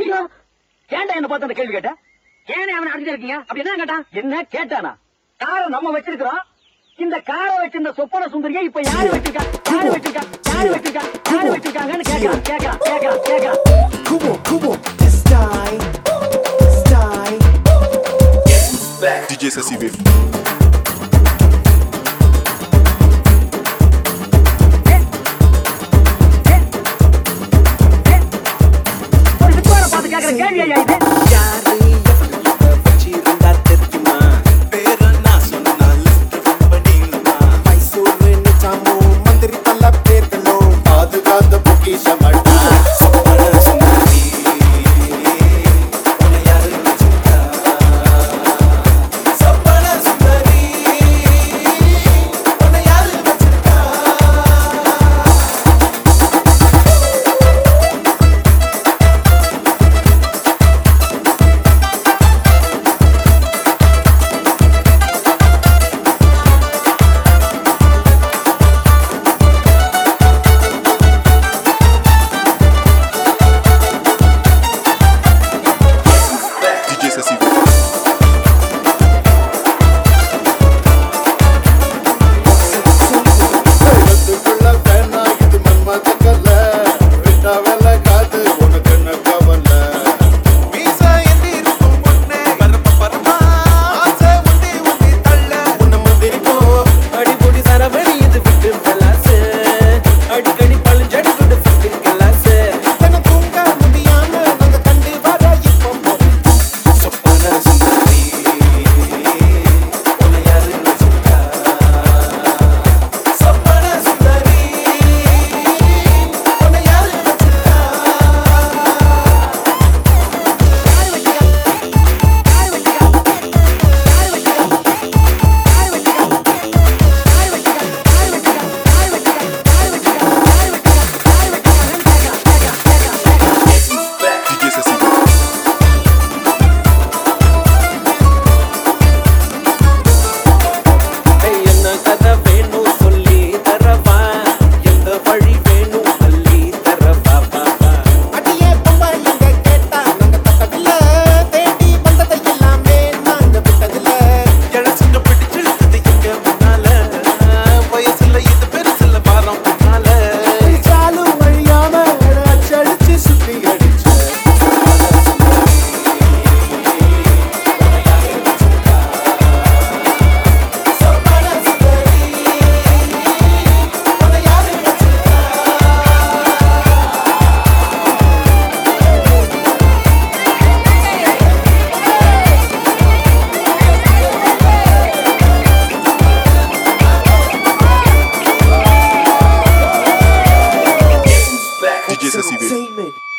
ஐயோ ஏன்டா என்ன பார்த்து அந்த கேள்வி கேட்ட? ஏனே அவனை அடிச்சு இருக்கீங்க? அப்படி என்ன கேட்டான்? என்ன கேட்டானா? காரை நம்ம வச்சிருக்கிறோம். இந்த காரை வச்சிருந்த சொப்பன சுந்தரியை இப்ப யாரு வச்சிருக்கா? யாரு வச்சிருக்காங்கன்னு கேக்குறான். Kubo, this time. DJ Sasi Wave. ஒரு சிப்பார பார்த்து கேக்குற கேள்வி ஐயா இது. DJ Sasi Wave.